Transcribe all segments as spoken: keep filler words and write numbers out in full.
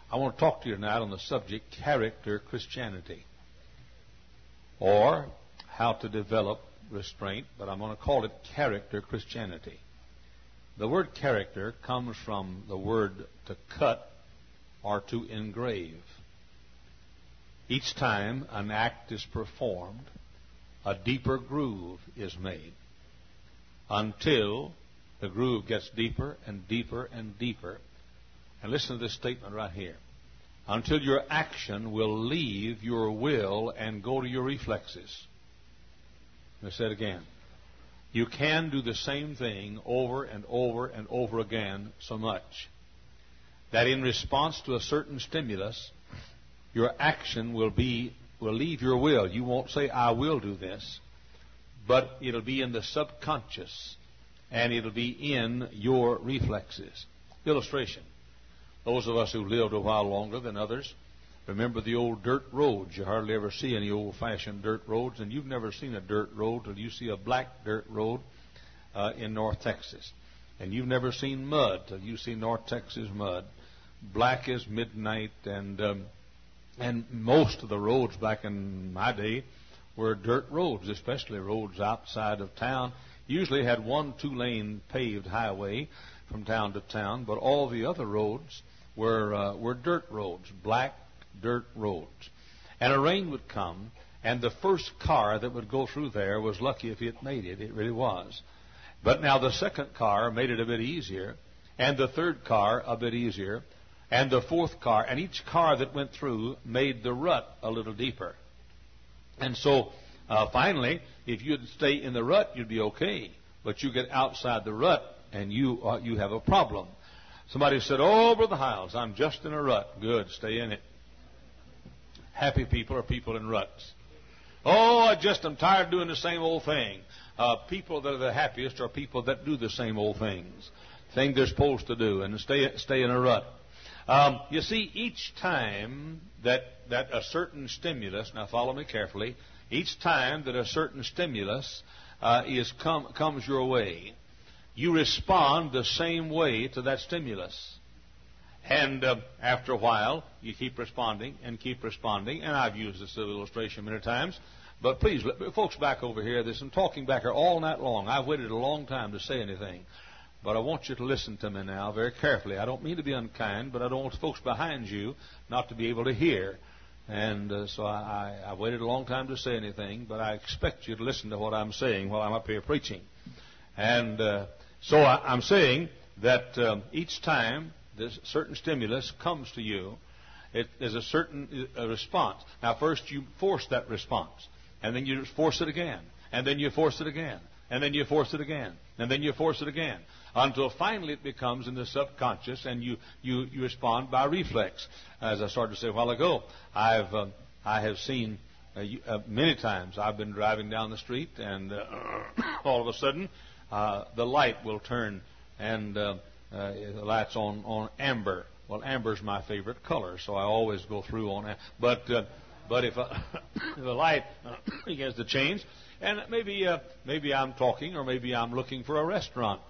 I want to talk to you tonight on the subject character Christianity, or how to develop restraint, but I'm going to call it character Christianity. The word character comes from the word to cut or to engrave. Each time an act is performed, a deeper groove is made until the groove gets deeper and deeper and deeper. And listen to this statement right here. Until your action will leave your will and go to your reflexes. Let me say it again. You can do the same thing over and over and over again so much that in response to a certain stimulus, your action will be will leave your will. You won't say, I will do this, but it'll be in the subconscious, and it'll be in your reflexes. Illustration. Those of us who lived a while longer than others remember the old dirt roads. You hardly ever see any old-fashioned dirt roads, and you've never seen a dirt road till you see a black dirt road uh, in North Texas. And you've never seen mud till you see North Texas mud. Black as midnight, and um, and most of the roads back in my day were dirt roads, especially roads outside of town. Usually had one two-lane paved highway from town to town, but all the other roads were uh, were dirt roads, black dirt roads. And a rain would come, and the first car that would go through there was lucky if it made it. It really was. But now the second car made it a bit easier, and the third car a bit easier, and the fourth car, and each car that went through made the rut a little deeper. And so uh, finally, if you'd stay in the rut, you'd be okay. But you get outside the rut, and you uh, you have a problem. Somebody said, oh, Brother Hiles, I'm just in a rut. Good, stay in it. Happy people are people in ruts. Oh, I just am tired of doing the same old thing. Uh, people that are the happiest are people that do the same old things, things they're supposed to do, and stay stay in a rut. Um, you see, each time that that a certain stimulus, now follow me carefully, each time that a certain stimulus uh, is come comes your way, you respond the same way to that stimulus. And uh, after a while, you keep responding and keep responding. And I've used this illustration many times. But please, folks back over here, there's some talking back here all night long. I've waited a long time to say anything. But I want you to listen to me now very carefully. I don't mean to be unkind, but I don't want folks behind you not to be able to hear. And uh, so I, I, I waited a long time to say anything, but I expect you to listen to what I'm saying while I'm up here preaching. And uh, so I, I'm saying that um, each time this certain stimulus comes to you, it, there's a certain uh, response. Now, first you force that response, and then you force it again, and then you force it again, and then you force it again, and then you force it again, until finally it becomes in the subconscious, and you, you, you respond by reflex. As I started to say a while ago, I've uh, I have seen uh, you, uh, many times I've been driving down the street, and uh, all of a sudden uh, the light will turn, and uh, uh, the light's on on amber. Well, amber's my favorite color, so I always go through on that. But uh, but if, uh, if the light uh, begins to change, and maybe uh, maybe I'm talking, or maybe I'm looking for a restaurant.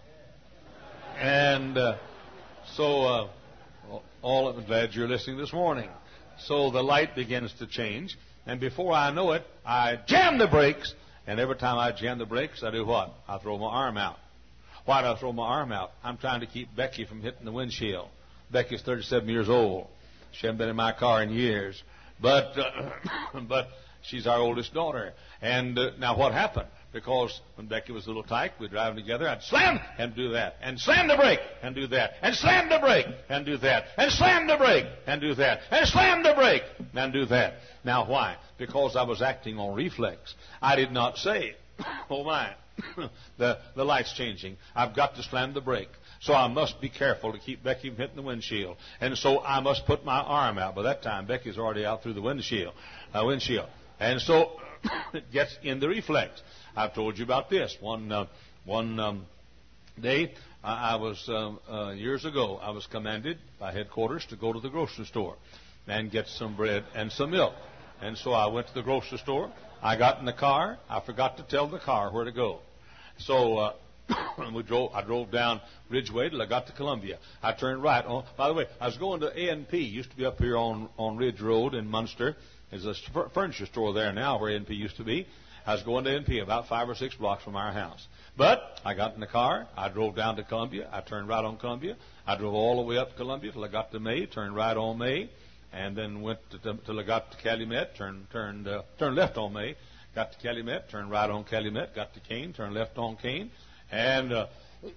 And uh, so, uh, all I'm glad you're listening this morning. So the light begins to change, and before I know it, I jam the brakes. And every time I jam the brakes, I do what? I throw my arm out. Why do I throw my arm out? I'm trying to keep Becky from hitting the windshield. Becky's thirty-seven years old. She hasn't been in my car in years, but uh, but she's our oldest daughter. And uh, now what happened? Because when Becky was a little tight, we'd drive together. I'd slam and do that, and slam the brake and do that, and slam the brake and do that, and slam the brake and do that, and slam the brake and do that. Now why? Because I was acting on reflex. I did not say, oh my, the the light's changing. I've got to slam the brake. So I must be careful to keep Becky from hitting the windshield. And so I must put my arm out. By that time, Becky's already out through the windshield. Uh, windshield. And so it gets in the reflex. I've told you about this. One uh, one um, day, I, I was, um, uh, years ago, I was commanded by headquarters to go to the grocery store and get some bread and some milk. And so I went to the grocery store. I got in the car. I forgot to tell the car where to go. So uh, and we drove. I drove down Ridgeway till I got to Columbia. I turned right on. By the way, I was going to A and P. Used to be up here on on Ridge Road in Munster. There's a furniture store there now where A and P used to be. I was going to A and P about five or six blocks from our house. But I got in the car. I drove down to Columbia. I turned right on Columbia. I drove all the way up to Columbia till I got to May. Turned right on May, and then went to, to, till I got to Calumet. Turned turned uh, turned left on May. Got to Calumet. Turned right on Calumet. Got to Kane. Turned left on Kane, and uh,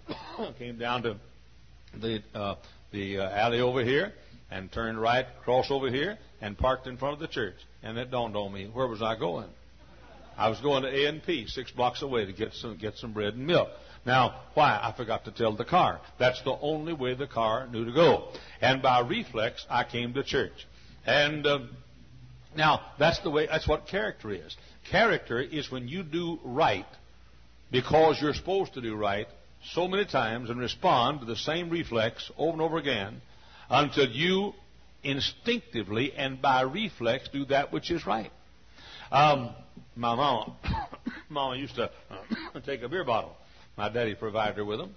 came down to the uh, the uh, alley over here, and turned right across over here, and parked in front of the church. And it dawned on me, where was I going? I was going to A and P, six blocks away, to get some get some bread and milk. Now, why? I forgot to tell the car. That's the only way the car knew to go. And by reflex, I came to church. And um, now, that's the way. That's what character is. Character is when you do right because you're supposed to do right so many times and respond to the same reflex over and over again until you instinctively and by reflex do that which is right. Um, my mama, mama used to uh, take a beer bottle. My daddy provided her with them,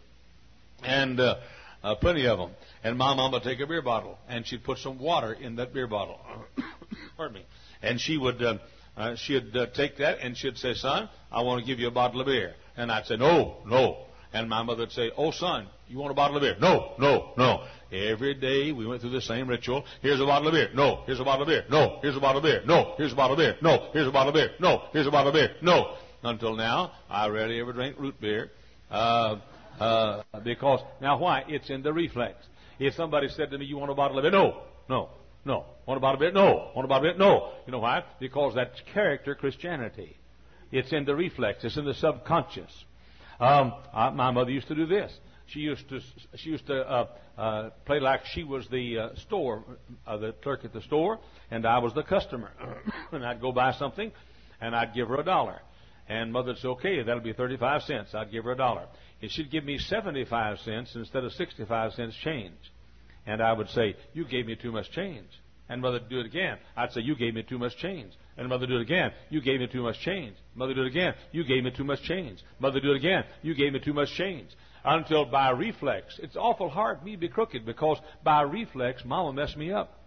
and uh, uh, plenty of them. And my mama would take a beer bottle, and she'd put some water in that beer bottle. Pardon me. And she would uh, uh, she'd uh, take that, and she'd say, "Son, I want to give you a bottle of beer." And I'd say, "No, no." And my mother would say, "Oh, son, you want a bottle of beer?" "No, no, no." Every day we went through the same ritual. Here's a bottle of beer. No. Here's a bottle of beer. No. Here's a bottle of beer. No. Here's a bottle of beer. No. Here's a bottle of beer. No. Here's a bottle of beer. No. Until now, I rarely ever drink root beer. Uh, uh, because, now why? It's in the reflex. If somebody said to me, "You want a bottle of beer?" "No. No. No." "Want a bottle of beer?" "No." "Want a bottle of beer?" "No." You know why? Because that's character Christianity. It's in the reflex. It's in the subconscious. Um, I, my mother used to do this. She used to she used to uh, uh, play like she was the uh, store, uh, the clerk at the store, and I was the customer. And I'd go buy something, and I'd give her a dollar. And Mother'd say, "Okay, that'll be thirty-five cents." I'd give her a dollar. And she'd give me seventy-five cents instead of sixty-five cents change. And I would say, "You gave me too much change." And Mother'd do it again. I'd say, "You gave me too much change." And Mother'd do it again. "You gave me too much change." Mother'd do it again. "You gave me too much change." Mother'd do it again. "You gave me too much change." Until by reflex, it's awful hard for me to be crooked because by reflex, Mama messed me up.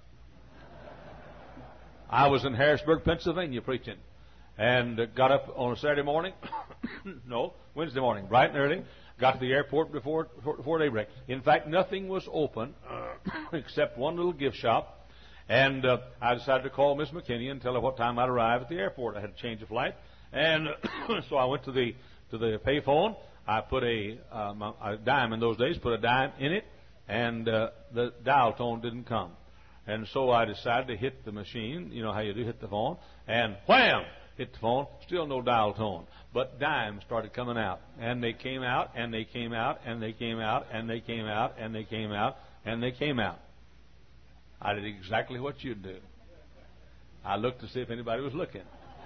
I was in Harrisburg, Pennsylvania preaching, and uh, got up on a Saturday morning, no, Wednesday morning, bright and early, got to the airport before, before, before daybreak. In fact, nothing was open except one little gift shop, and uh, I decided to call Miss McKinney and tell her what time I'd arrive at the airport. I had to change a flight, and so I went to the to the payphone. I put a, um, a dime in those days, put a dime in it, and uh, the dial tone didn't come. And so I decided to hit the machine, you know how you do, hit the phone, and wham, hit the phone, still no dial tone. But dimes started coming out, and they came out, and they came out, and they came out, and they came out, and they came out, and they came out. I did exactly what you'd do. I looked to see if anybody was looking.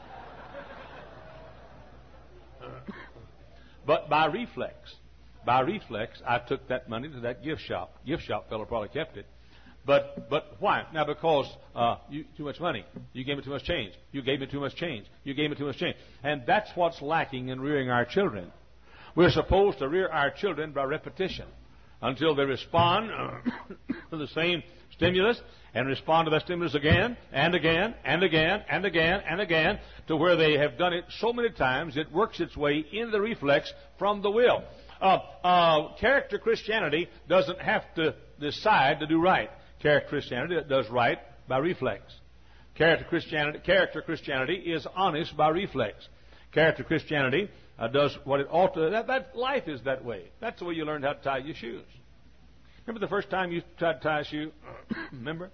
But by reflex, by reflex, I took that money to that gift shop. Gift shop fellow probably kept it. But but why? Now because uh, you too much money. You gave me too much change. You gave me too much change. You gave me too much change. And that's what's lacking in rearing our children. We're supposed to rear our children by repetition until they respond to the same stimulus and respond to that stimulus again and again and again and again and again to where they have done it so many times it works its way in the reflex from the will. Uh, uh, character Christianity doesn't have to decide to do right. Character Christianity does right by reflex. Character Christianity, character Christianity is honest by reflex. Character Christianity uh, does what it ought to. That, that life is that way. That's the way you learned how to tie your shoes. Remember the first time you tried to tie a shoe? Remember?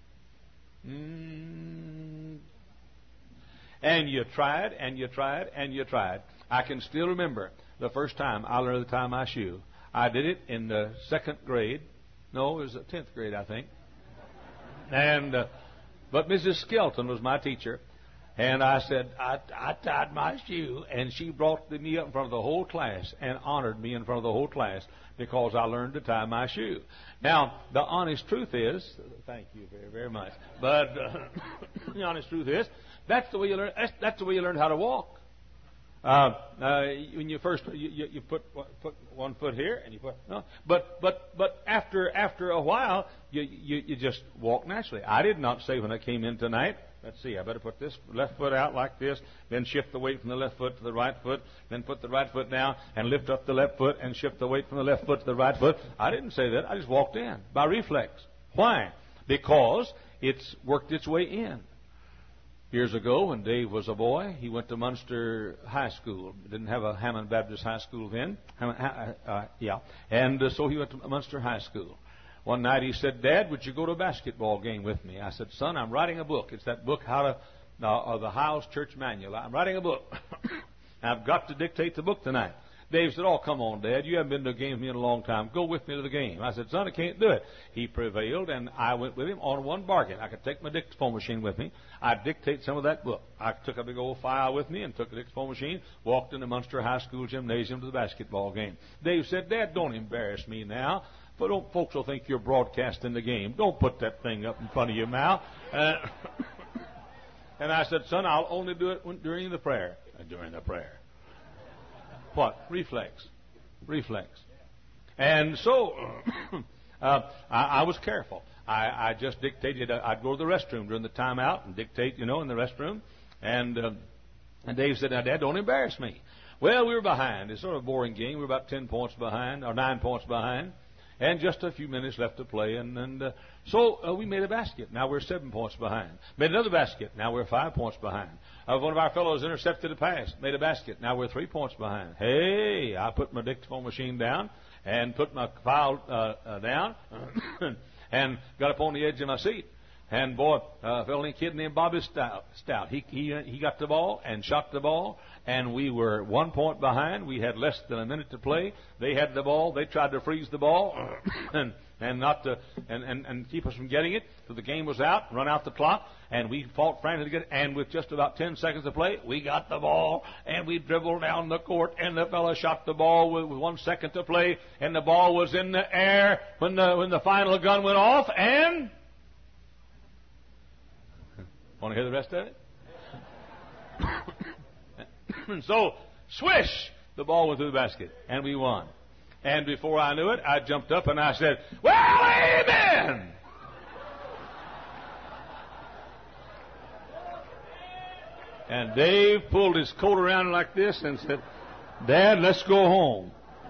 Mm. And you tried, and you tried, and you tried. I can still remember the first time I learned to tie my shoe. I did it in the second grade. No, it was the tenth grade, I think. And uh, but Missus Skelton was my teacher, and I said I, I tied my shoe, and she brought me up in front of the whole class and honored me in front of the whole class because I learned to tie my shoe. Now, the honest truth is, thank you very, very much, but uh, the honest truth is, that's the way you learn. That's, that's the way you learn how to walk. Uh, uh, when you first you, you, you put put one foot here and you put no, but but but after after a while you, you you just walk naturally. I did not say when I came in tonight, let's see, I better put this left foot out like this, then shift the weight from the left foot to the right foot, then put the right foot down and lift up the left foot and shift the weight from the left foot to the right foot. I didn't say that. I just walked in by reflex. Why? Because it's worked its way in. Years ago, when Dave was a boy, he went to Munster High School. Didn't have a Hammond Baptist High School then. Uh, uh, yeah. And uh, so he went to Munster High School. One night he said, "Dad, would you go to a basketball game with me?" I said, "Son, I'm writing a book. It's that book, How to, uh, uh, the Hiles Church Manual. I'm writing a book. I've got to dictate the book tonight." Dave said, "Oh, come on, Dad. You haven't been to a game with me in a long time. Go with me to the game." I said, "Son, I can't do it." He prevailed, and I went with him on one bargain. I could take my dictaphone machine with me. I'd dictate some of that book. I took a big old file with me and took the dictaphone machine, walked in the Munster High School gymnasium to the basketball game. Dave said, "Dad, don't embarrass me now. But don't, folks will think you're broadcasting the game. Don't put that thing up in front of your mouth." Uh, and I said, "Son, I'll only do it during the prayer." Uh, during the prayer. What? Reflex. Reflex. And so uh, I, I was careful. I, I just dictated. Uh, I'd go to the restroom during the timeout and dictate, you know, in the restroom. And, uh, and Dave said, "Now, Dad, don't embarrass me." Well, we were behind. It's sort of a boring game. We were about ten points behind, or nine points behind. And just a few minutes left to play. And, and uh, so uh, we made a basket. Now we're seven points behind. Made another basket. Now we're five points behind. Uh, one of our fellows intercepted a pass. Made a basket. Now we're three points behind. Hey, I put my dictaphone machine down and put my file uh, uh, down and got up on the edge of my seat. And, boy, uh, a fellow named kid named Bobby Stout, Stout. He, he, he got the ball and shot the ball, and we were one point behind. We had less than a minute to play. They had the ball. They tried to freeze the ball and, and not to, and, and, and keep us from getting it. So the game was out, run out the clock, and we fought frantically to get it. And with just about ten seconds to play, we got the ball, and we dribbled down the court, and the fellow shot the ball with, with one second to play, and the ball was in the air when the, when the final gun went off, and... Want to hear the rest of it? And so, swish, the ball went through the basket, and we won. And before I knew it, I jumped up and I said, "Well, amen!" And Dave pulled his coat around like this and said, "Dad, let's go home."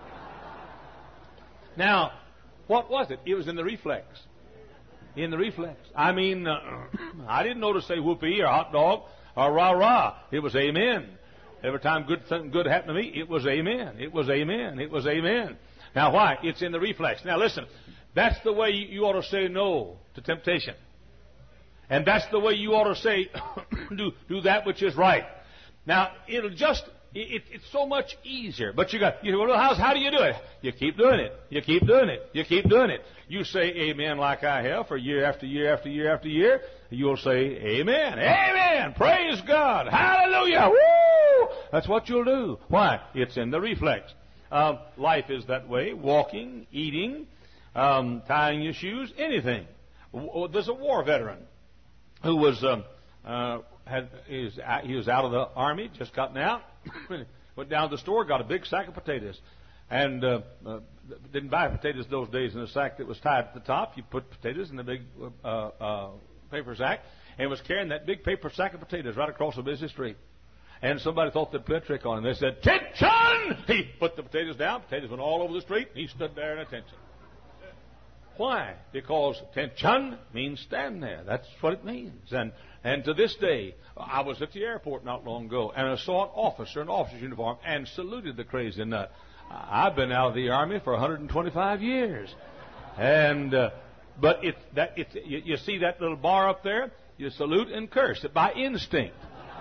Now, what was it? It was in the reflex. In the reflex. I mean, uh, I didn't know to say whoopee or hot dog or rah-rah. It was amen. Every time good something good happened to me, it was amen. It was amen. It was amen. Now, why? It's in the reflex. Now, listen. That's the way you, you ought to say no to temptation. And that's the way you ought to say, do, do that which is right. Now, it'll just... It, it's so much easier. But you got, you well, how, how do you do it? You keep doing it. You keep doing it. You keep doing it. You say amen like I have for year after year after year after year. You'll say amen. Amen. Praise God. Hallelujah. Woo! That's what you'll do. Why? It's in the reflex. Um, life is that way. Walking, eating, um, tying your shoes, anything. There's a war veteran who was, um, uh, had, he was, he was out of the army, just gotten out. Went down to the store, got a big sack of potatoes, and uh, uh, didn't buy potatoes those days in a sack that was tied at the top. You put potatoes in a big uh, uh, paper sack, and was carrying that big paper sack of potatoes right across a busy street. And somebody thought they'd play a trick on him. They said, "Attention!" He put the potatoes down. Potatoes went all over the street. He stood there in attention. Why? Because attention means stand there. That's what it means. And and to this day, I was at the airport not long ago, and I saw an officer in an officer's uniform and saluted the crazy nut. I've been out of the Army for one hundred twenty-five years. And, uh, but it's that, it's, you, you see that little bar up there? You salute and curse it by instinct.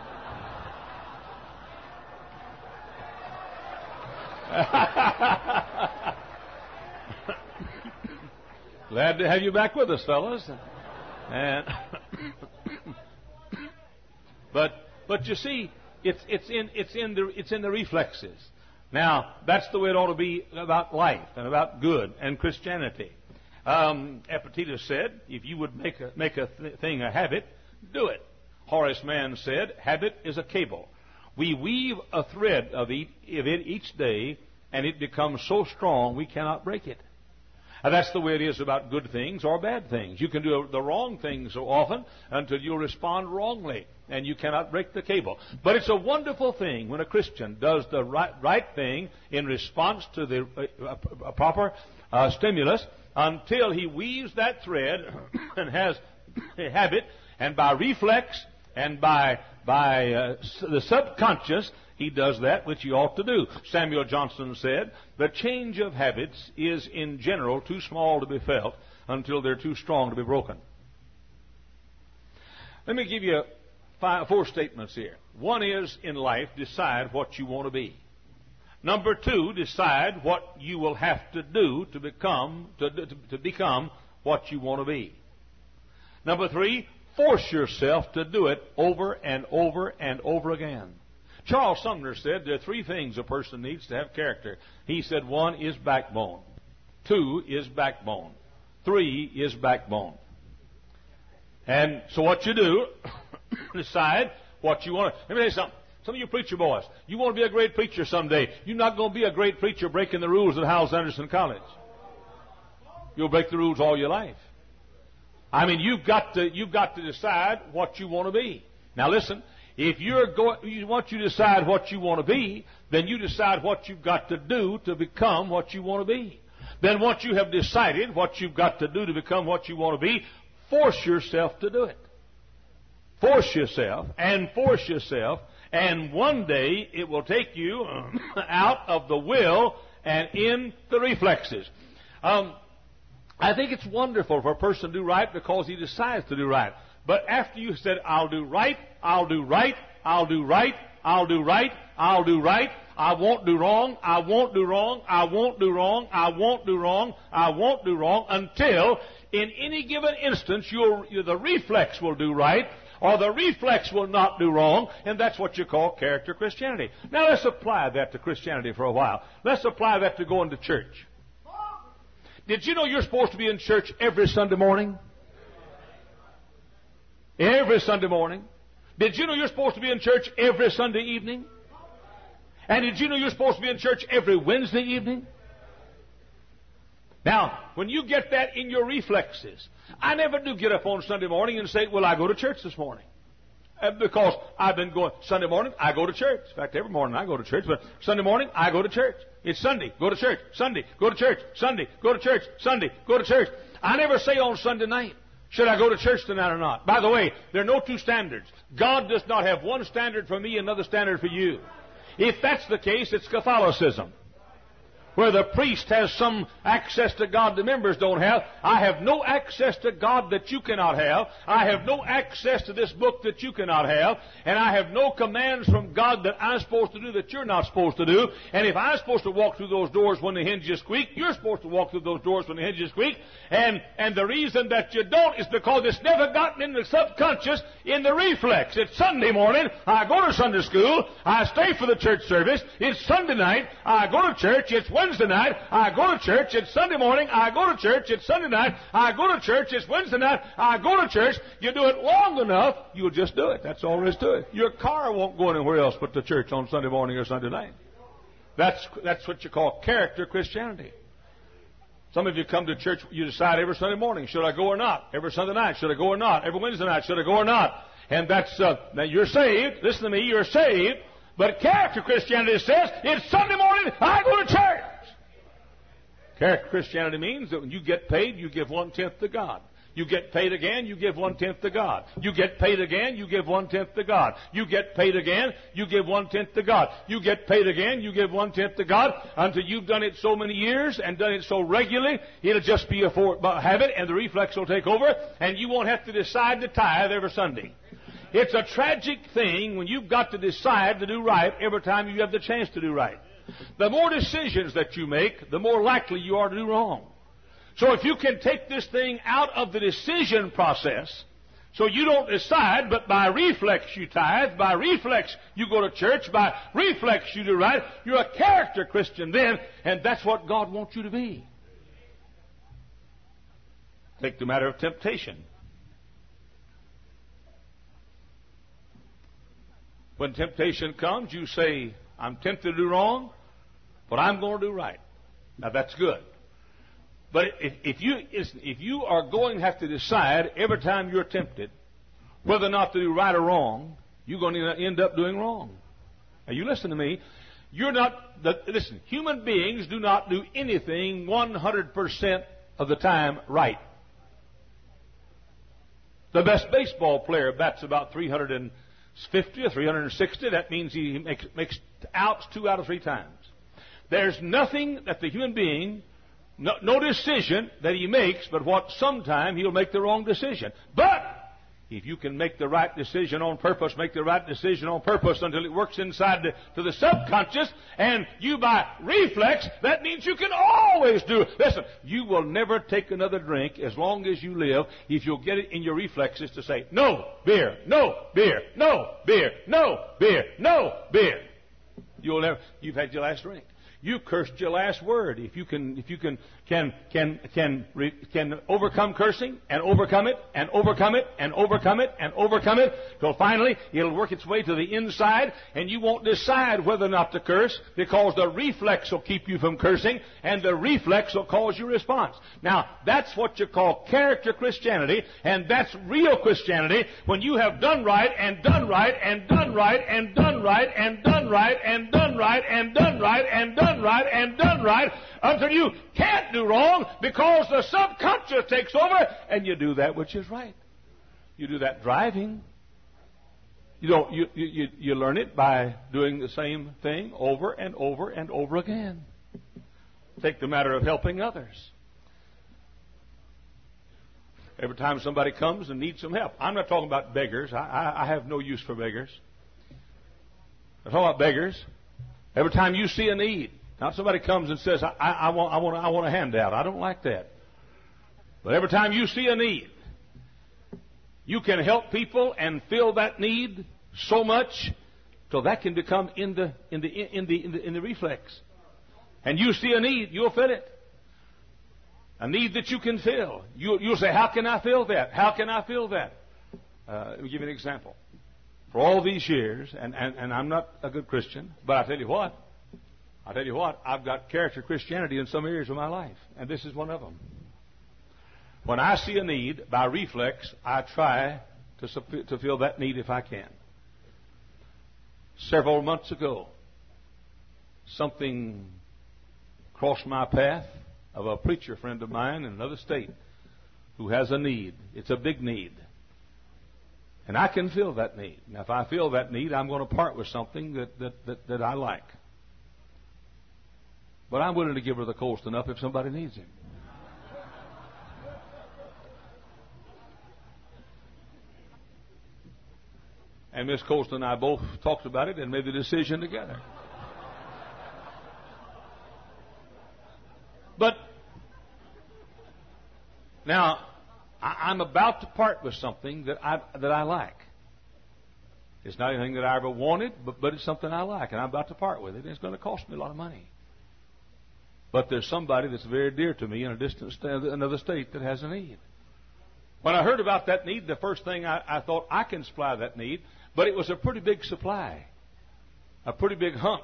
Glad to have you back with us, fellas. And but but you see, it's it's in it's in the it's in the reflexes. Now that's the way it ought to be about life and about good and Christianity. Um, Epictetus said, "If you would make a make a th- thing a habit, do it." Horace Mann said, "Habit is a cable. We weave a thread of it each day, and it becomes so strong we cannot break it. And that's the way it is about good things or bad things. You can do the wrong thing so often until you respond wrongly, and you cannot break the cable. But it's a wonderful thing when a Christian does the right, right thing in response to the uh, uh, proper uh, stimulus until he weaves that thread and has a habit, and by reflex and by, by uh, the subconscious, he does that which he ought to do. Samuel Johnson said, the change of habits is in general too small to be felt until they're too strong to be broken. Let me give you five, four statements here. One is, in life, decide what you want to be. Number two, decide what you will have to do to become, to, to, to become what you want to be. Number three, force yourself to do it over and over and over again. Charles Sumner said there are three things a person needs to have character. He said one is backbone. Two is backbone. Three is backbone. And so what you do, decide what you want to. Let me tell you something. Some of you preacher boys, you want to be a great preacher someday. You're not going to be a great preacher breaking the rules at Howells Anderson College. You'll break the rules all your life. I mean, you've got to, you've got to decide what you want to be. Now listen. If you're going, you want you to decide what you want to be, then you decide what you've got to do to become what you want to be. Then once you have decided what you've got to do to become what you want to be, force yourself to do it. Force yourself and force yourself, and one day it will take you out of the will and in the reflexes. Um, I think it's wonderful for a person to do right because he decides to do right. But after you said, I'll do right, I'll do right, I'll do right, I'll do right, I'll do right, I won't do wrong, I won't do wrong, I won't do wrong, I won't do wrong, I won't do wrong, until in any given instance you'll, the reflex will do right, or the reflex will not do wrong, and that's what you call character Christianity. Now let's apply that to Christianity for a while. Let's apply that to going to church. Did you know you're supposed to be in church every Sunday morning? Every Sunday morning. Did you know you're supposed to be in church every Sunday evening? And did you know you're supposed to be in church every Wednesday evening? Now, when you get that in your reflexes, I never do get up on Sunday morning and say, well, I go to church this morning. Uh, because I've been going, Sunday morning, I go to church. In fact, every morning I go to church, but Sunday morning, I go to church. It's Sunday, go to church. Sunday, go to church. Sunday, go to church. Sunday, go to church. I never say on Sunday night, should I go to church tonight or not? By the way, there are no two standards. God does not have one standard for me and another standard for you. If that's the case, it's Catholicism, where the priest has some access to God the members don't have. I have no access to God that you cannot have. I have no access to this book that you cannot have. And I have no commands from God that I'm supposed to do that you're not supposed to do. And if I'm supposed to walk through those doors when the hinges squeak, you're supposed to walk through those doors when the hinges squeak. And, and the reason that you don't is because it's never gotten in the subconscious, in the reflex. It's Sunday morning. I go to Sunday school. I stay for the church service. It's Sunday night. I go to church. It's Wednesday night. I go to church. It's Sunday morning. I go to church. It's Sunday night. I go to church. It's Wednesday night. I go to church. You do it long enough, you'll just do it. That's all there is to it. Your car won't go anywhere else but to church on Sunday morning or Sunday night. That's, that's what you call character Christianity. Some of you come to church, you decide every Sunday morning, should I go or not? Every Sunday night, should I go or not? Every Wednesday night, should I go or not? And that's, uh, now you're saved. Listen to me, you're saved. But character Christianity says, it's Sunday morning, I go to church. Character Christianity means that when you get paid, you give one-tenth to God. You get paid again, you give one-tenth to God. You get paid again, you give one-tenth to God. You get paid again, you give one-tenth to God. You get paid again, you give one-tenth to God until you've done it so many years and done it so regularly, it'll just be a for, habit and the reflex will take over and you won't have to decide to tithe every Sunday. It's a tragic thing when you've got to decide to do right every time you have the chance to do right. The more decisions that you make, the more likely you are to do wrong. So if you can take this thing out of the decision process, so you don't decide, but by reflex you tithe, by reflex you go to church, by reflex you do right, you're a character Christian then, and that's what God wants you to be. Take the matter of temptation. When temptation comes, you say, I'm tempted to do wrong, but I'm going to do right. Now, that's good. But if, if you if you are going to have to decide every time you're tempted whether or not to do right or wrong, you're going to end up doing wrong. Now, you listen to me. You're not, the, listen, human beings do not do anything one hundred percent of the time right. The best baseball player bats about three hundred fifty or three hundred sixty. That means he makes, makes outs two out of three times. There's nothing that the human being, no, no decision that he makes, but what sometime he'll make the wrong decision. But if you can make the right decision on purpose, make the right decision on purpose until it works inside the, to the subconscious, and you by reflex, that means you can always do it. Listen, you will never take another drink as long as you live if you'll get it in your reflexes to say, no beer, no beer, no beer, no beer, no beer. You'll never, you've had your last drink. You cursed your last word. If you can, if you can, can, can, can, can overcome cursing and overcome it and overcome it and overcome it and overcome it, till finally it'll work its way to the inside, and you won't decide whether or not to curse, because the reflex will keep you from cursing, and the reflex will cause your response. Now, that's what you call character Christianity, and that's real Christianity, when you have done right and done right and done right and done right and done right and done right and done right and done right and done right until you can't do wrong, because the subconscious takes over and you do that which is right. You do that driving. You don't. You, you, you learn it by doing the same thing over and over and over again. Take the matter of helping others. Every time somebody comes and needs some help. I'm not talking about beggars. I, I, I have no use for beggars. I'm talking about beggars. Every time you see a need. Now somebody comes and says, I, I, I, want, I, want, I want a handout. I don't like that. But every time you see a need, you can help people and fill that need so much till that can become in the in the in the in the, in the reflex. And you see a need, you'll fill it. A need that you can fill. You, you'll say, how can I fill that? How can I fill that? Uh, let me give you an example. For all these years, and, and, and I'm not a good Christian, but I tell you what, I tell you what, I've got character Christianity in some areas of my life, and this is one of them. When I see a need, by reflex, I try to, to fill that need if I can. Several months ago, something crossed my path of a preacher friend of mine in another state who has a need. It's a big need. And I can fill that need. Now, if I fill that need, I'm going to part with something that, that, that, that I like. But I'm willing to give her the Colston up if somebody needs him. And Miss Colston and I both talked about it and made the decision together. But now, I'm about to part with something that I that I like. It's not anything that I ever wanted, but, but it's something I like, and I'm about to part with it, and it's going to cost me a lot of money. But there's somebody that's very dear to me in a distant st- another state that has a need. When I heard about that need, the first thing I, I thought, I can supply that need, but it was a pretty big supply, a pretty big hunk.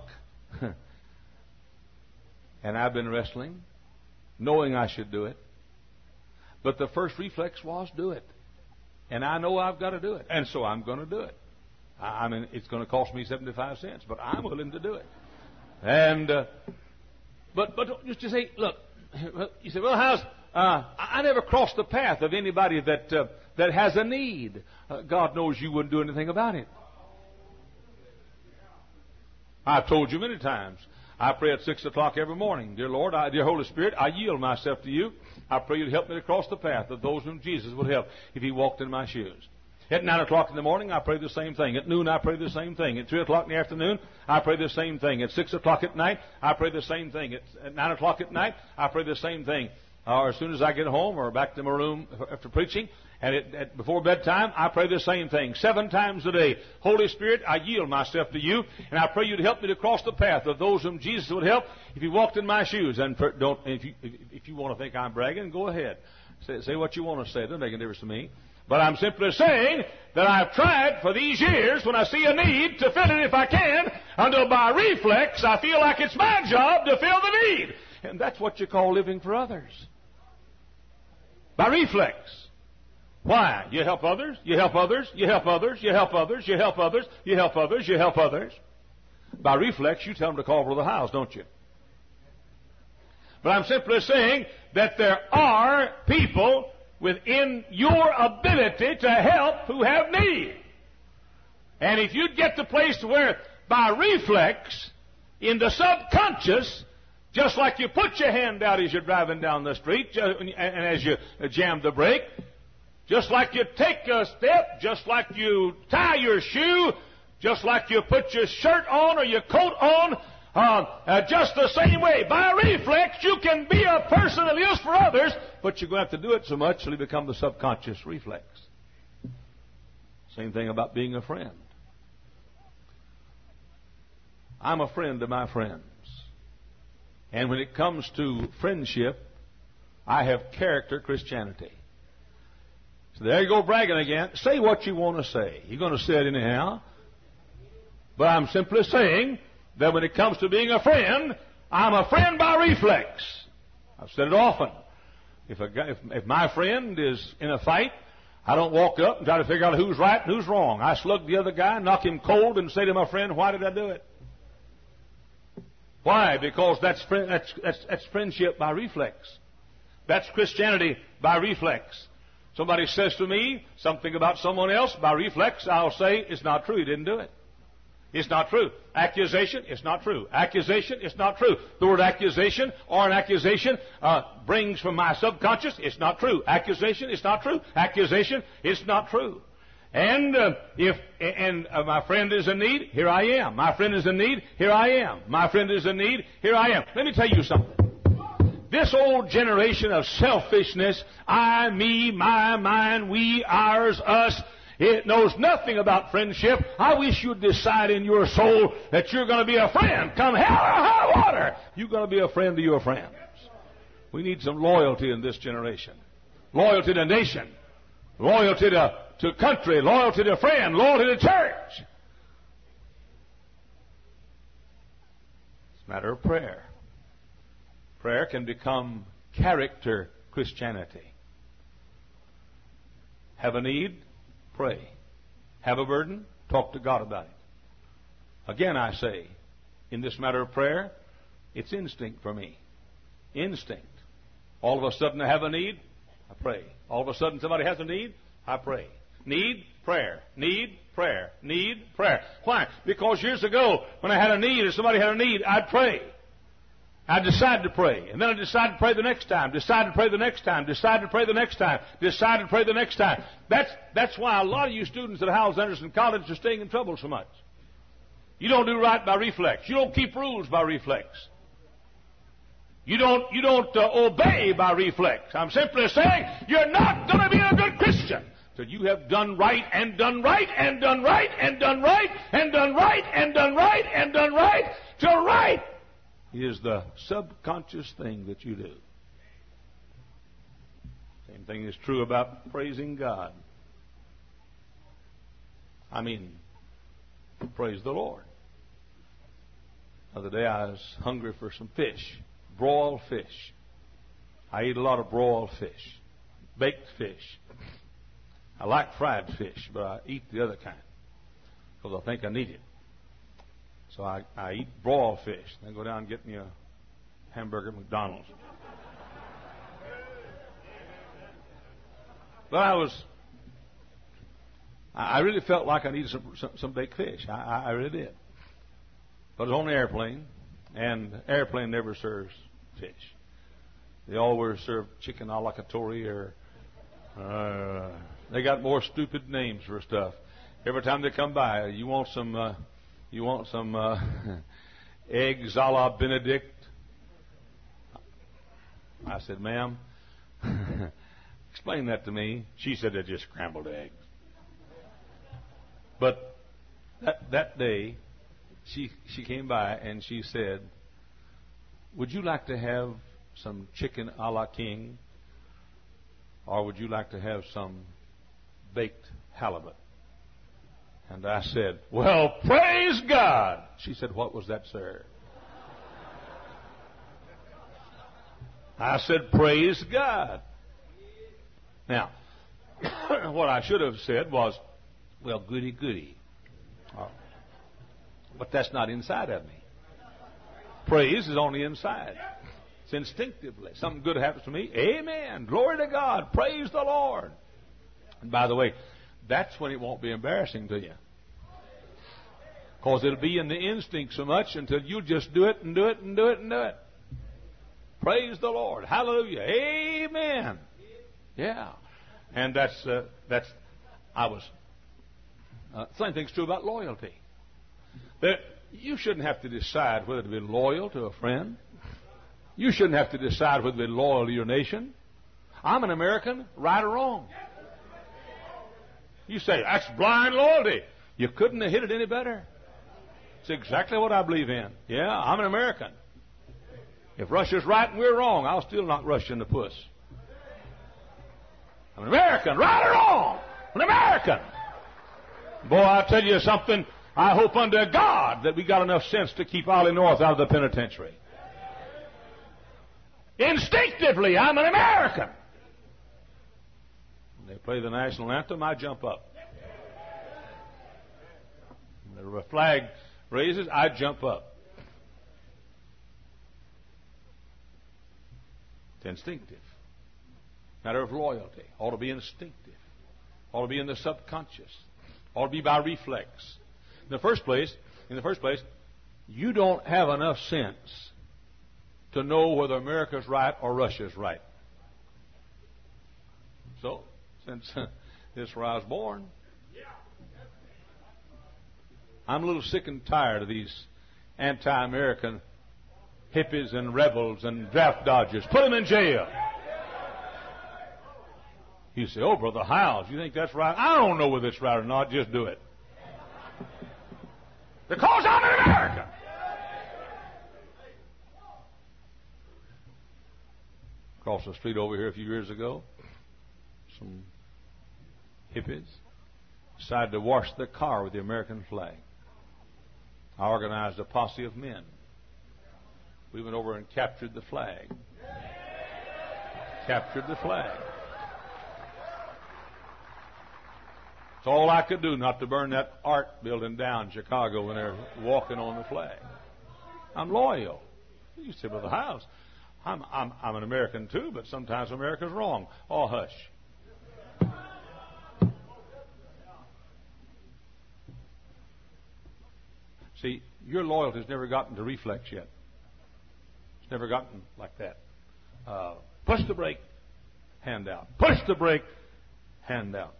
And I've been wrestling, knowing I should do it. But the first reflex was do it. And I know I've got to do it. And so I'm going to do it. I, I mean, it's going to cost me seventy-five cents, but I'm willing to do it. And, uh, but, but just to say, look, you say, well, how's, uh, I never crossed the path of anybody that, uh, that has a need. Uh, God knows you wouldn't do anything about it. I've told you many times. I pray at six o'clock every morning. Dear Lord, I, dear Holy Spirit, I yield myself to you. I pray you to help me to cross the path of those whom Jesus would help if he walked in my shoes. At nine o'clock in the morning, I pray the same thing. At noon, I pray the same thing. At three o'clock in the afternoon, I pray the same thing. At six o'clock at night, I pray the same thing. At, at nine o'clock at night, I pray the same thing. Or as soon as I get home or back to my room after preaching, and it, at, before bedtime, I pray the same thing. Seven times a day. Holy Spirit, I yield myself to you, and I pray you to help me to cross the path of those whom Jesus would help if he walked in my shoes. And for, don't, if you, if you want to think I'm bragging, go ahead. Say, say what you want to say. It doesn't make a difference to me. But I'm simply saying that I've tried for these years, when I see a need, to fill it if I can, until by reflex I feel like it's my job to fill the need. And that's what you call living for others. By reflex. Why? You help others, you help others, you help others, you help others, you help others, you help others, you help others. By reflex, you tell them to call for the house, don't you? But I'm simply saying that there are people within your ability to help who have need. And if you'd get the place to where, by reflex, in the subconscious, just like you put your hand out as you're driving down the street, and as you jam the brake, just like you take a step, just like you tie your shoe, just like you put your shirt on or your coat on, uh, uh, just the same way. By reflex, you can be a person that lives for others, but you're going to have to do it so much till you become the subconscious reflex. Same thing about being a friend. I'm a friend to my friends. And when it comes to friendship, I have character Christianity. So there you go bragging again. Say what you want to say. You're going to say it anyhow. But I'm simply saying that when it comes to being a friend, I'm a friend by reflex. I've said it often. If, a guy, if, if my friend is in a fight, I don't walk up and try to figure out who's right and who's wrong. I slug the other guy, knock him cold, and say to my friend, why did I do it? Why? Because that's, friend, that's, that's, that's friendship by reflex. That's Christianity by reflex. Somebody says to me something about someone else, by reflex, I'll say, it's not true. He didn't do it. It's not true. Accusation, it's not true. Accusation, it's not true. The word accusation or an accusation uh, brings from my subconscious, it's not true. Accusation, it's not true. Accusation, it's not true. And uh, if and uh, my friend is in need, here I am. My friend is in need, here I am. My friend is in need, here I am. Let me tell you something. This old generation of selfishness, I, me, my, mine, we, ours, us, it knows nothing about friendship. I wish you'd decide in your soul that you're going to be a friend. Come hell or high water, you're going to be a friend to your friends. We need some loyalty in this generation. Loyalty to nation. Loyalty to, to country. Loyalty to friend. Loyalty to church. It's a matter of prayer. Prayer can become character Christianity. Have a need? Pray. Have a burden? Talk to God about it. Again, I say, in this matter of prayer, it's instinct for me. Instinct. All of a sudden I have a need, I pray. All of a sudden somebody has a need, I pray. Need, prayer. Need, prayer. Need, prayer. Why? Because years ago, when I had a need or somebody had a need, I'd pray. I decided to pray. And then I decided to pray the next time. Decided to pray the next time. Decided to pray the next time. Decided to pray the next time. That's, that's why a lot of you students at Howells Anderson College are staying in trouble so much. You don't do right by reflex. You don't keep rules by reflex. You don't, you don't uh, obey by reflex. I'm simply saying you're not going to be a good Christian till you have done right and done right and done right and done right and done right and done right and done right till right is the subconscious thing that you do. Same thing is true about praising God. I mean, praise the Lord. The other day I was hungry for some fish, broiled fish. I eat a lot of broiled fish, baked fish. I like fried fish, but I eat the other kind because I think I need it. So I, I eat broiled fish. Then go down and get me a hamburger at McDonald's. But I was, I really felt like I needed some, some, some baked fish. I, I really did. But I was on the airplane, and the airplane never serves fish. They always serve chicken a la Katori, or uh, they got more stupid names for stuff. Every time they come by, you want some... Uh, You want some uh, eggs a la Benedict? I said, ma'am, explain that to me. She said they're just scrambled eggs. But that that day, she she came by and she said, would you like to have some chicken a la King? Or would you like to have some baked halibut. And I said, "Well, praise God." She said, "What was that, sir?" I said, "Praise God." Now, what I should have said was, "Well, goody, goody." Oh. But that's not inside of me. Praise is on the inside. It's instinctively. Something good happens to me. Amen. Glory to God. Praise the Lord. And by the way, that's when it won't be embarrassing to you. Because it'll be in the instinct so much until you just do it and do it and do it and do it. Praise the Lord. Hallelujah. Amen. Yeah. And that's, uh, that's, I was, uh, same thing's true about loyalty. That you shouldn't have to decide whether to be loyal to a friend. You shouldn't have to decide whether to be loyal to your nation. I'm an American, right or wrong. You say, "That's blind loyalty." You couldn't have hit it any better. It's exactly what I believe in. Yeah, I'm an American. If Russia's right and we're wrong, I'll still knock Russia in the puss. I'm an American, right or wrong. I'm an American. Boy, I'll tell you something. I hope unto God that we got enough sense to keep Ollie North out of the penitentiary. Instinctively, I'm an American. When they play the national anthem, I jump up. When the flag raises, I jump up. It's instinctive. Matter of loyalty. Ought to be instinctive. Ought to be in the subconscious. Ought to be by reflex. In the first place, in the first place, you don't have enough sense to know whether America's right or Russia's right. So, since this is where I was born, I'm a little sick and tired of these anti-American hippies and rebels and draft dodgers. Put them in jail. You say, "Oh, Brother Howes, you think that's right?" I don't know whether it's right or not. Just do it. Because I'm an American. Across the street over here a few years ago, some hippies decided to wash their car with the American flag. I organized a posse of men. We went over and captured the flag. Captured the flag. It's all I could do not to burn that art building down in Chicago when they're walking on the flag. I'm loyal. You say, "Brother Howes, I'm, I'm, I'm an American too, but sometimes America's wrong." Oh, hush. See, your loyalty's never gotten to reflex yet. It's never gotten like that. Uh, push the brake, hand out. Push the brake, hand out.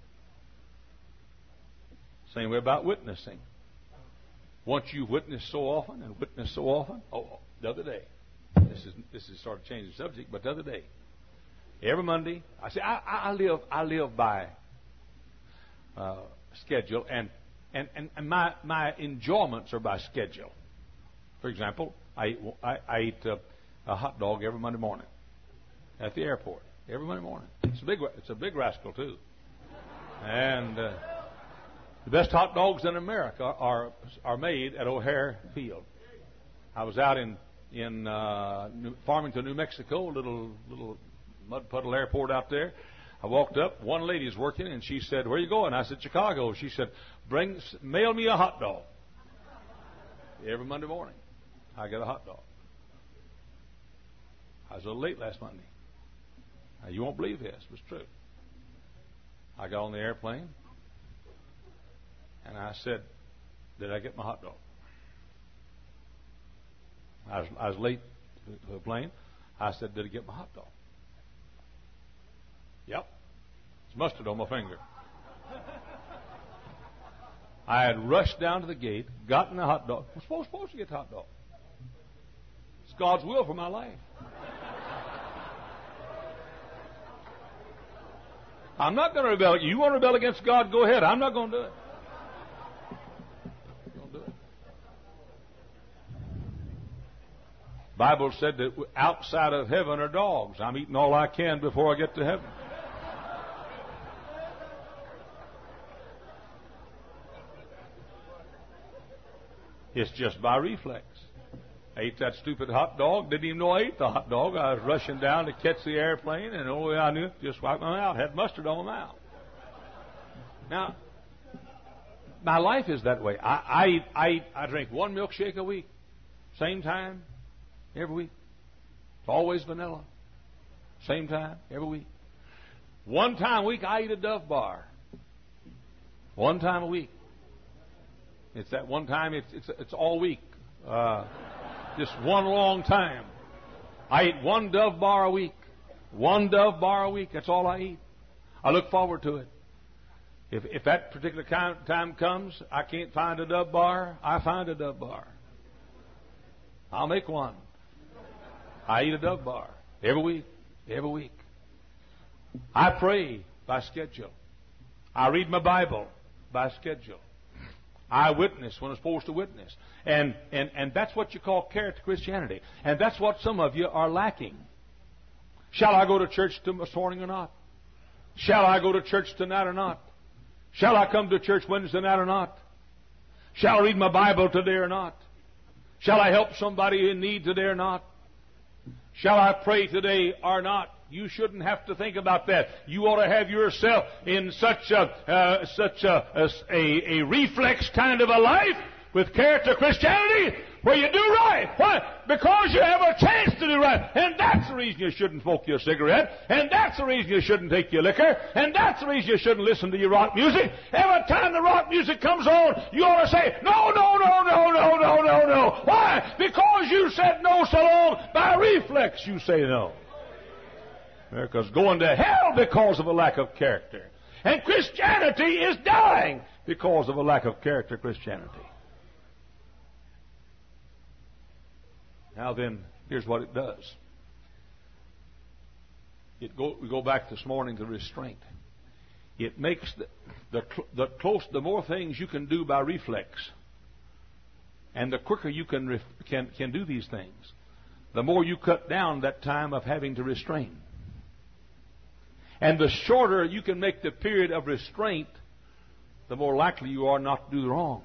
Same way about witnessing. Once you witness so often and witness so often, oh, the other day, this is this is sort of changing the subject, but the other day, every Monday, I say I, I live I live by uh, schedule, and and, and, and my my enjoyments are by schedule. For example, I eat, I, I eat uh, a hot dog every Monday morning at the airport every Monday morning. It's a big it's a big rascal too, and. Uh, The best hot dogs in America are are made at O'Hare Field. I was out in in uh, New, Farmington, New Mexico, a little little mud puddle airport out there. I walked up. One lady's working, and she said, "Where are you going?" I said, "Chicago." She said, "Bring mail me a hot dog." Every Monday morning, I get a hot dog. I was a little late last Monday. Now, you won't believe this, but it's true. I got on the airplane. And I said, "Did I get my hot dog?" I was, I was late to the plane. I said, "Did I get my hot dog?" "Yep. It's mustard on my finger." I had rushed down to the gate, gotten the hot dog. I'm supposed, supposed to get the hot dog. It's God's will for my life. I'm not going to rebel. You want to rebel against God? Go ahead. I'm not going to do it. Bible said that outside of heaven are dogs. I'm eating all I can before I get to heaven. It's just by reflex. I ate that stupid hot dog. Didn't even know I ate the hot dog. I was rushing down to catch the airplane, and the only way I knew it, just wiped my mouth. Had mustard on my mouth. Now, my life is that way. I, I, eat, I, eat, I drink one milkshake a week. Same time, every week. It's always vanilla. Same time, every week. One time a week, I eat a Dove bar. One time a week. It's that one time. It's it's, it's all week. Uh, just one long time. I eat one Dove bar a week. One Dove bar a week. That's all I eat. I look forward to it. If if that particular time comes, I can't find a Dove bar, I find a Dove bar. I'll make one. I eat a Dove bar every week. Every week. I pray by schedule. I read my Bible by schedule. I witness when I'm supposed to witness. And, and, and that's what you call character Christianity. And that's what some of you are lacking. Shall I go to church this morning or not? Shall I go to church tonight or not? Shall I come to church Wednesday night or not? Shall I read my Bible today or not? Shall I help somebody in need today or not? Shall I pray today or not? You shouldn't have to think about that. You ought to have yourself in such a uh, such a, a, a reflex kind of a life with character Christianity where you do right. Why? Because you have a chance to do right. And that's the reason you shouldn't smoke your cigarette. And that's the reason you shouldn't take your liquor. And that's the reason you shouldn't listen to your rock music. Every time the rock music comes on, you ought to say, no, no, no, no, no, no, no, no. Why? Because you said no so long. By reflex, you say no. America's going to hell because of a lack of character. And Christianity is dying because of a lack of character Christianity. Now then, here's what it does. It go, we go back this morning to restraint. It makes the, the, the close, the more things you can do by reflex, and the quicker you can, ref, can, can do these things, the more you cut down that time of having to restrain. And the shorter you can make the period of restraint, the more likely you are not to do wrong.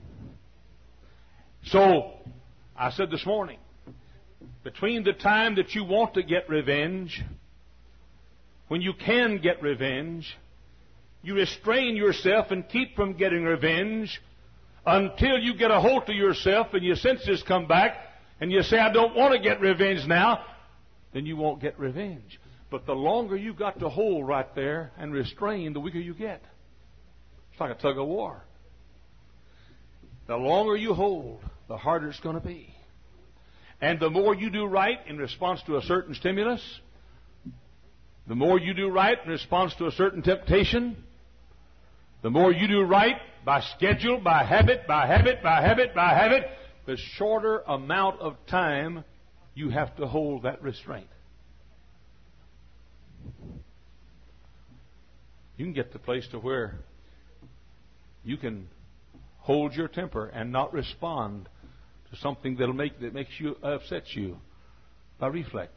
So, I said this morning, between the time that you want to get revenge, when you can get revenge, you restrain yourself and keep from getting revenge until you get a hold of yourself and your senses come back and you say, I don't want to get revenge now, then you won't get revenge. But the longer you've got to hold right there and restrain, the weaker you get. It's like a tug of war. The longer you hold, the harder it's going to be. And the more you do right in response to a certain stimulus, the more you do right in response to a certain temptation, the more you do right by schedule, by habit, by habit, by habit, by habit, the shorter amount of time you have to hold that restraint. You can get to the place to where you can hold your temper and not respond to something that'll make that makes you upsets you by reflex.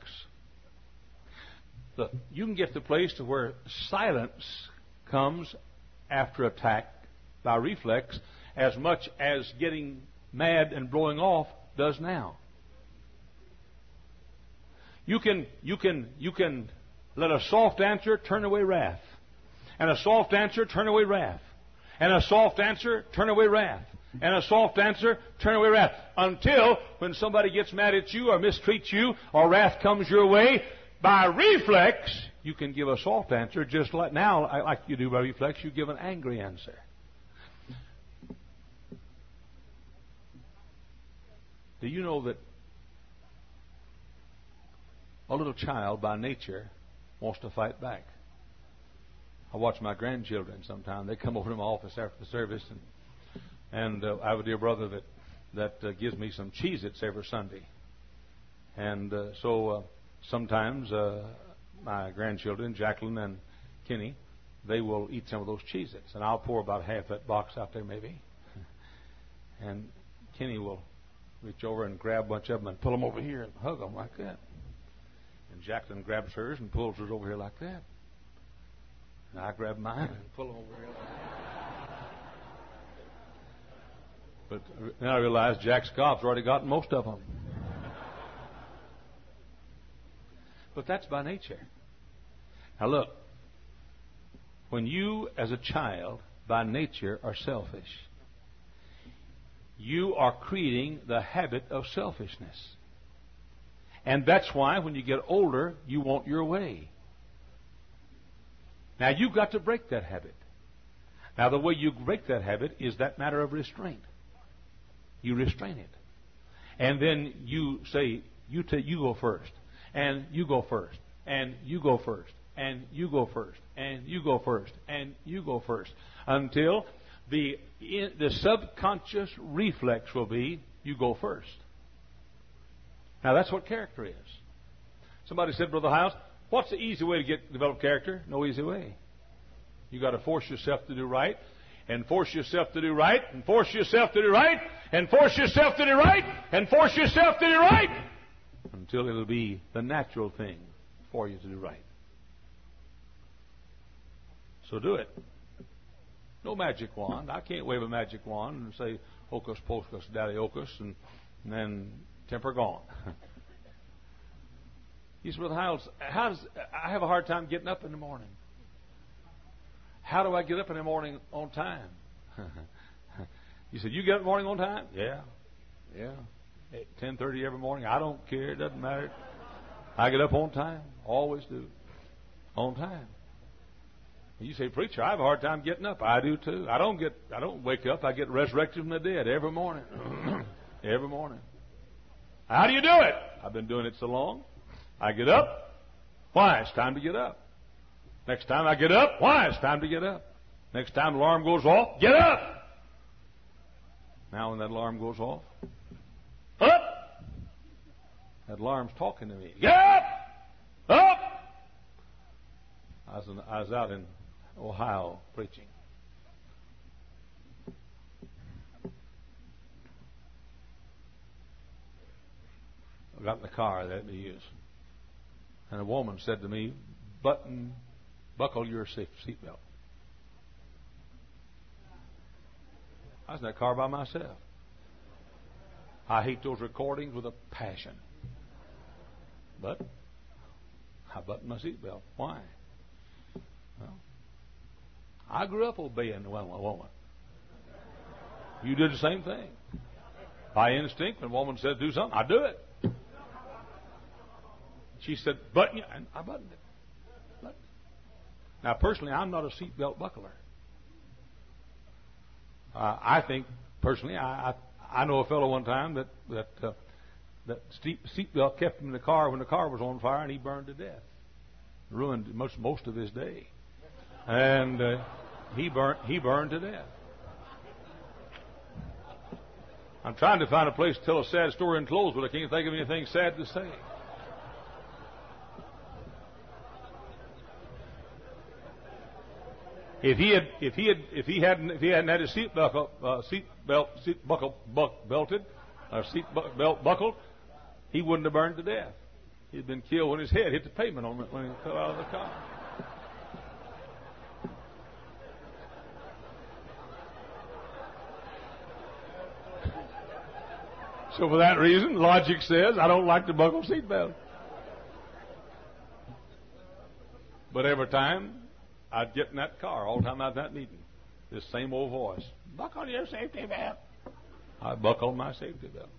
The, you can get to the place to where silence comes after attack by reflex as much as getting mad and blowing off does now. You can you can you can let a soft answer turn away wrath. And a soft answer turn away wrath. And a soft answer turn away wrath. And a soft answer turn away wrath. Until when somebody gets mad at you or mistreats you or wrath comes your way, by reflex, you can give a soft answer just like now, like you do by reflex, you give an angry answer. Do you know that a little child by nature wants to fight back? I watch my grandchildren sometimes. They come over to my office after the service, and and uh, I have a dear brother that that uh, gives me some Cheez-Its every Sunday. And uh, so uh, sometimes uh, my grandchildren, Jacqueline and Kenny, they will eat some of those Cheez-Its, and I'll pour about half that box out there maybe. And Kenny will reach over and grab a bunch of them and pull them over here and hug them like that. And Jacqueline grabs hers and pulls hers over here like that. And I grab mine and pull them over here like that. But then I realized Jack Scobb's already gotten most of them. But that's by nature. Now look, when you as a child by nature are selfish, you are creating the habit of selfishness. And that's why when you get older, you want your way. Now you've got to break that habit. Now the way you break that habit is that matter of restraint. You restrain it. And then you say, you, t- you go first. And you go first. And you go first. And you go first. And you go first. And you go first. Until the, in, the subconscious reflex will be, you go first. Now that's what character is. Somebody said, Brother Hiles, what's the easy way to get develop character? No easy way. You got to force yourself to do right, and force yourself to do right, and force yourself to do right, and force yourself to do right, and force yourself to do right, until it'll be the natural thing for you to do right. So do it. No magic wand. I can't wave a magic wand and say hocus pocus daddy ocus and, and then temper gone. He said, Brother Hiles, how does I have a hard time getting up in the morning? How do I get up in the morning on time? You said, you get up in the morning on time? Yeah. Yeah. At ten thirty every morning. I don't care. It doesn't matter. I get up on time. Always do. On time. You say, preacher, I have a hard time getting up. I do too. I don't get. I don't wake up. I get resurrected from the dead every morning. Every morning. How do you do it? I've been doing it so long. I get up. Why? It's time to get up. Next time I get up. Why? It's time to get up. Next time the alarm goes off. Get up. Now when that alarm goes off. Up. That alarm's talking to me. Get up. Up. I was, in, I was out in Ohio preaching. I got in the car that we use. And a woman said to me, button, buckle your seatbelt. I was in that car by myself. I hate those recordings with a passion. But I buttoned my seatbelt. Why? Well, I grew up obeying a woman. You did the same thing. By instinct, when a woman said do something, I do it. She said, button you, and I buttoned it. Buttoned. Now, personally, I'm not a seatbelt buckler. Uh, I think, personally, I, I I know a fellow one time that that uh, that seatbelt kept him in the car when the car was on fire, and he burned to death, ruined most most of his day, and uh, he burnt he burned to death. I'm trying to find a place to tell a sad story and close, but I can't think of anything sad to say. If he had, if he had, if he hadn't, if he hadn't had his seat buckle, uh, seat belt, seat buckle, buck, belted, or seat bu- belt buckled, he wouldn't have burned to death. He'd been killed when his head hit the pavement on when he fell out of the car. So for that reason, logic says I don't like to buckle seatbelt. But every time I'd get in that car, all the time I was at that meeting, this same old voice, buckle your safety belt. I buckled my safety belt.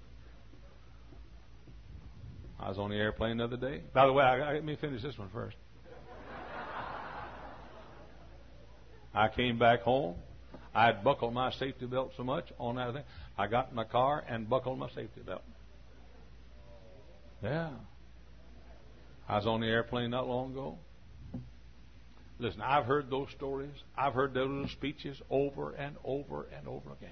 I was on the airplane the other day. By the way, I, I, let me finish this one first. I came back home. I had buckled my safety belt so much on that thing. I got in my car and buckled my safety belt. Yeah. I was on the airplane not long ago. Listen, I've heard those stories. I've heard those speeches over and over and over again.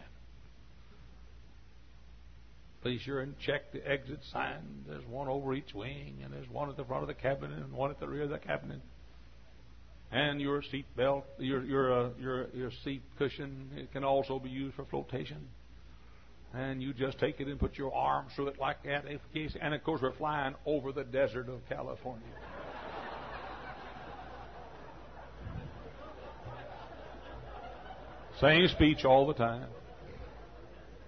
Be sure and check the exit sign. There's one over each wing, and there's one at the front of the cabin, and one at the rear of the cabin. And your seat belt, your your uh, your your seat cushion, it can also be used for flotation. And you just take it and put your arms through it like that. In case, and of course, we're flying over the desert of California. Same speech all the time.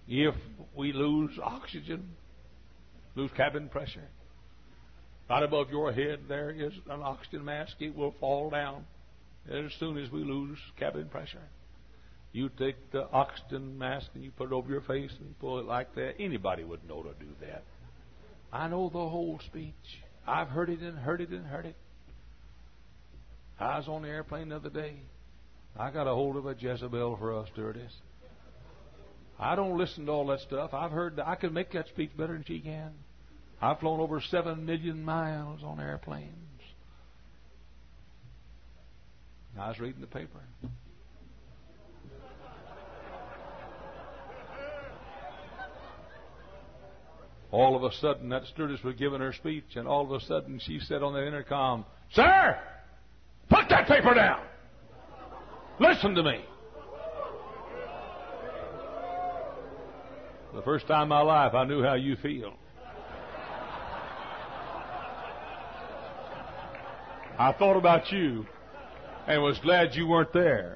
if we lose oxygen, lose cabin pressure, right above your head there is an oxygen mask. It will fall down as soon as we lose cabin pressure. You take the oxygen mask and you put it over your face and you pull it like that. Anybody would know to do that. I know the whole speech. I've heard it and heard it and heard it. I was on the airplane the other day. I got a hold of a Jezebel for a stewardess. I don't listen to all that stuff. I've heard that I can make that speech better than she can. I've flown over seven million miles on airplanes. I was reading the paper. All of a sudden, that stewardess was giving her speech, and all of a sudden she said on the intercom, "Sir, put that paper down. Listen to me." The first time in my life I knew how you feel. I thought about you and was glad you weren't there.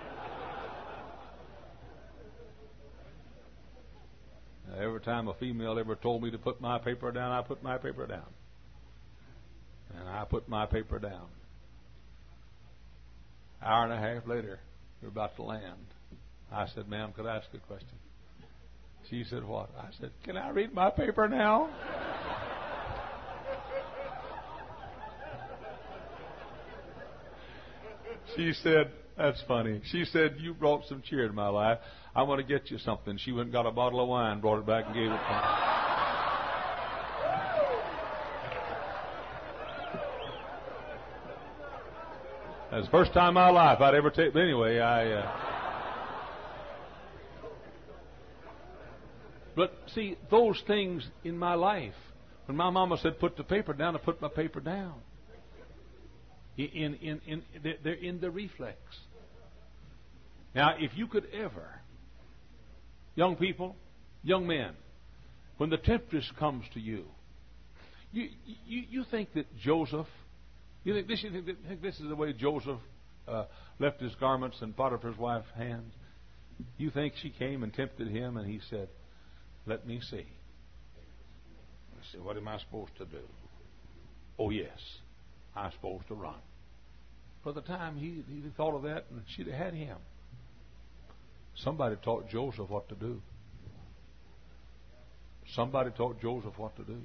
Every time a female ever told me to put my paper down, I put my paper down. And I put my paper down. Hour and a half later, we were about to land. I said, "Ma'am, could I ask a question?" She said, "What?" I said, "Can I read my paper now?" She said, "That's funny." She said, "You brought some cheer to my life. I want to get you something." She went and got a bottle of wine, brought it back, and gave it to me. That's the first time in my life I'd ever take. But anyway, I. Uh... But see, those things in my life, when my mama said, "Put the paper down," I put my paper down. In, in, in, they're in the reflex. Now, if you could ever, young people, young men, when the temptress comes to you, you you, you think that Joseph, you think this, you think this is the way Joseph uh, left his garments in Potiphar's wife's hands? You think she came and tempted him and he said, "Let me see." I said, "What am I supposed to do?" "Oh, yes, I'm supposed to run." For the time he, he thought of that, and she'd have had him. Somebody taught Joseph what to do. Somebody taught Joseph what to do.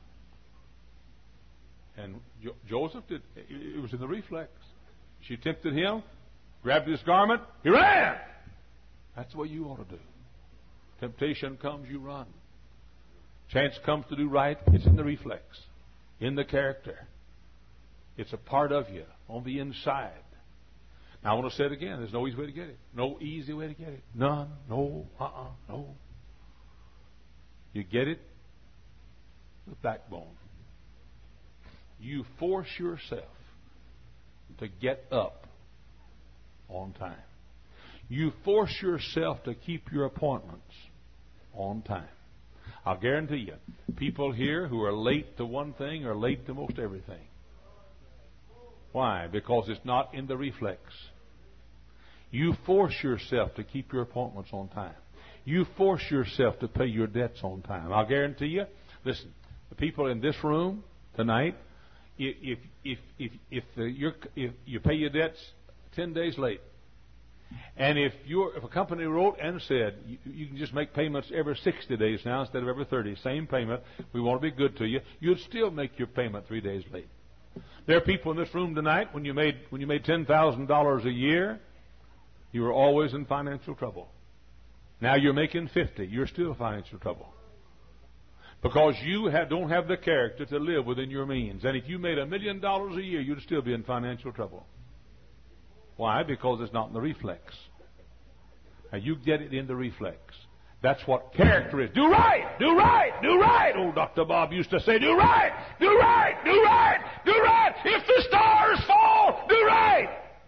And jo- Joseph did. It was in the reflex. She tempted him, grabbed his garment, he ran. That's what you ought to do. Temptation comes, you run. Chance comes to do right, it's in the reflex, in the character. It's a part of you on the inside. Now I want to say it again. There's no easy way to get it. No easy way to get it. None. No. Uh-uh. No. You get it with backbone. You force yourself to get up on time. You force yourself to keep your appointments on time. I'll guarantee you, people here who are late to one thing are late to most everything. Why? Because it's not in the reflex. You force yourself to keep your appointments on time. You force yourself to pay your debts on time. I'll guarantee you, listen, the people in this room tonight, if if if if, the, you're, if you pay your debts ten days late, and if you're if a company wrote and said you, you can just make payments every sixty days now instead of every thirty, same payment, we want to be good to you, you'd still make your payment three days late. There are people in this room tonight, when you made when you made ten thousand dollars a year, you were always in financial trouble. Now you're making fifty, you're still in financial trouble. Because you have, don't have the character to live within your means. And if you made a million dollars a year, you'd still be in financial trouble. Why? Because it's not in the reflex. Now you get it in the reflex. That's what character is. Do right, do right, do right. Old Doctor Bob used to say, do right, do right, do right, do right. If the stars fall, do right.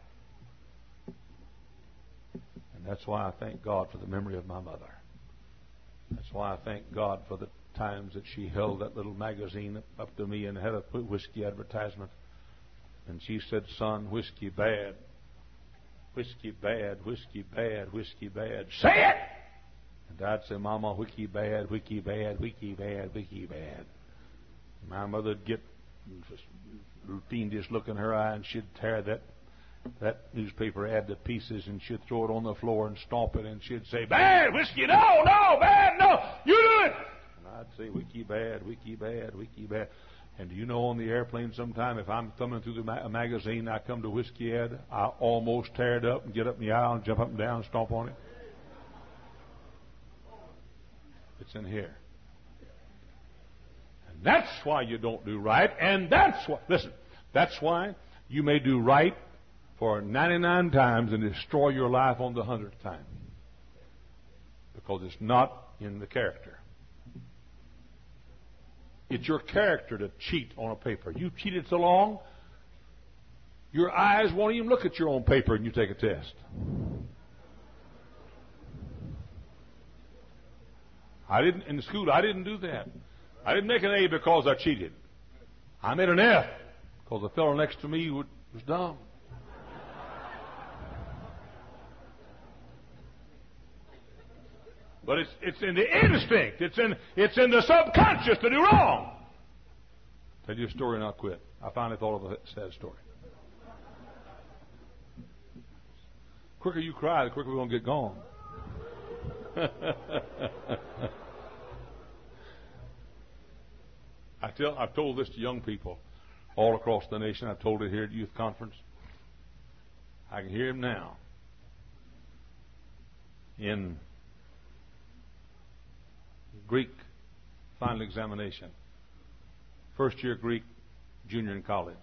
And that's why I thank God for the memory of my mother. That's why I thank God for the times that she held that little magazine up to me and had a whiskey advertisement. And she said, "Son, whiskey bad. Whiskey bad, whiskey bad, whiskey bad. Say it!" And I'd say, Mama, wiki bad, wiki bad, wiki bad, wiki bad. My mother'd get routine just look in her eye, and she'd tear that that newspaper ad to pieces, and she'd throw it on the floor and stomp it, and she'd say, bad whiskey, no, no, bad, no, you do it. And I'd say, wiki bad, wiki bad, wiki bad. And do you know, on the airplane sometime, if I'm thumbing through the ma- magazine, I come to whiskey ad, I almost tear it up and get up in the aisle and jump up and down and stomp on it. It's in here. And that's why you don't do right, and that's why, listen, that's why you may do right for ninety-nine times and destroy your life on the hundredth time. Because it's not in the character. It's your character to cheat on a paper. You've cheated so long, your eyes won't even look at your own paper and you take a test. I didn't, in school, I didn't do that. I didn't make an A because I cheated. I made an F because the fellow next to me was dumb. But it's it's in the instinct. It's in it's in the subconscious to do wrong. Tell you a story and I'll quit. I finally thought of a sad story. The quicker you cry, the quicker we're going to get gone. I tell I've told this to young people all across the nation. I've told it here at youth conference. I can hear him now. In Greek final examination. First year Greek, junior in college.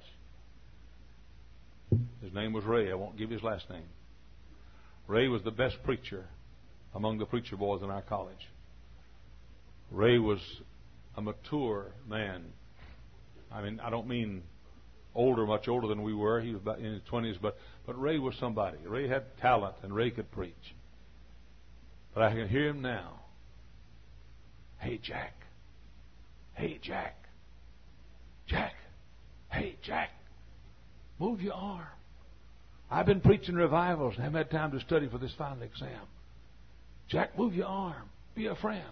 His name was Ray. I won't give his last name. Ray was the best preacher among the preacher boys in our college. Ray was a mature man. I mean, I don't mean older, much older than we were. He was about in his twenties, but, but Ray was somebody. Ray had talent, and Ray could preach. But I can hear him now. Hey, Jack. Hey, Jack. Jack. Hey, Jack. Move your arm. I've been preaching revivals and haven't had time to study for this final exam. Jack, move your arm. Be a friend.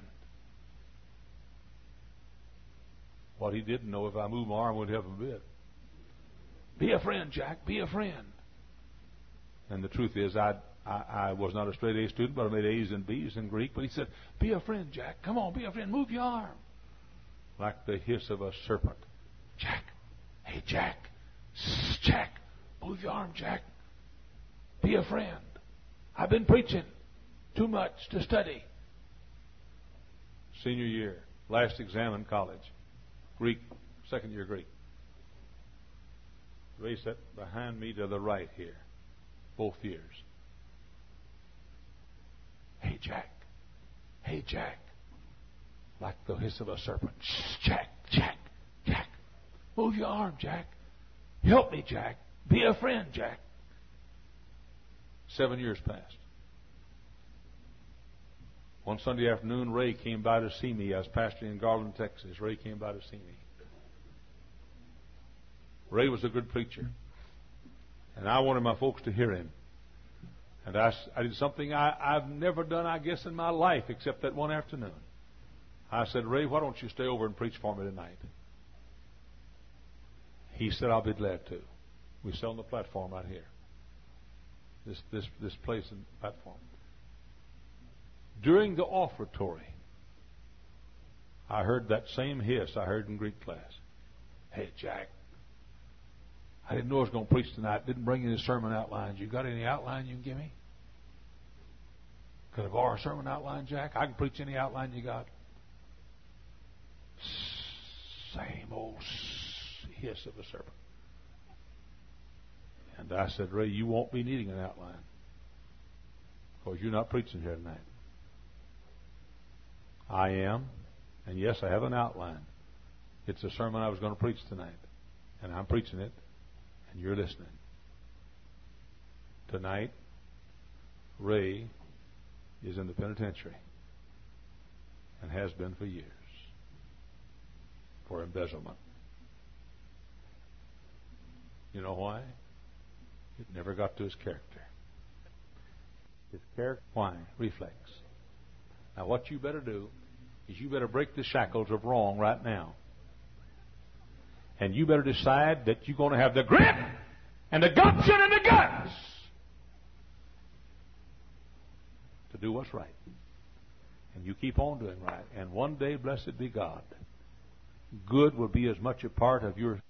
What he didn't know, if I moved my arm, would help a bit. Be a friend, Jack. Be a friend. And the truth is, I I, I was not a straight A student, but I made A's and B's in Greek. But he said, be a friend, Jack. Come on, be a friend. Move your arm. Like the hiss of a serpent. Jack. Hey, Jack. Shh, Jack. Move your arm, Jack. Be a friend. I've been preaching. Too much to study. Senior year. Last exam in college. Greek. Second year Greek. Ray sat behind me to the right here. Both years. Hey, Jack. Hey, Jack. Like the hiss of a serpent. Shh, Jack, Jack, Jack. Move your arm, Jack. Help me, Jack. Be a friend, Jack. Seven years passed. One Sunday afternoon, Ray came by to see me. I was pastoring in Garland, Texas. Ray came by to see me. Ray was a good preacher. And I wanted my folks to hear him. And I, I did something I, I've never done, I guess, in my life, except that one afternoon. I said, Ray, why don't you stay over and preach for me tonight? He said, I'll be glad to. We sat on the platform right here. This this this place and platform. During the offertory, I heard that same hiss I heard in Greek class. Hey, Jack. I didn't know I was going to preach tonight. Didn't bring any sermon outlines. You got any outline you can give me? Could I borrow a sermon outline, Jack? I can preach any outline you got. Same old hiss of a serpent. And I said, Ray, you won't be needing an outline because you're not preaching here tonight. I am, and yes, I have an outline. It's a sermon I was going to preach tonight, and I'm preaching it, and you're listening. Tonight, Ray is in the penitentiary and has been for years for embezzlement. You know why? It never got to his character. His character, why? Reflex. Now, what you better do is you better break the shackles of wrong right now. And you better decide that you're going to have the grit and the gumption and the guts to do what's right. And you keep on doing right. And one day, blessed be God, good will be as much a part of your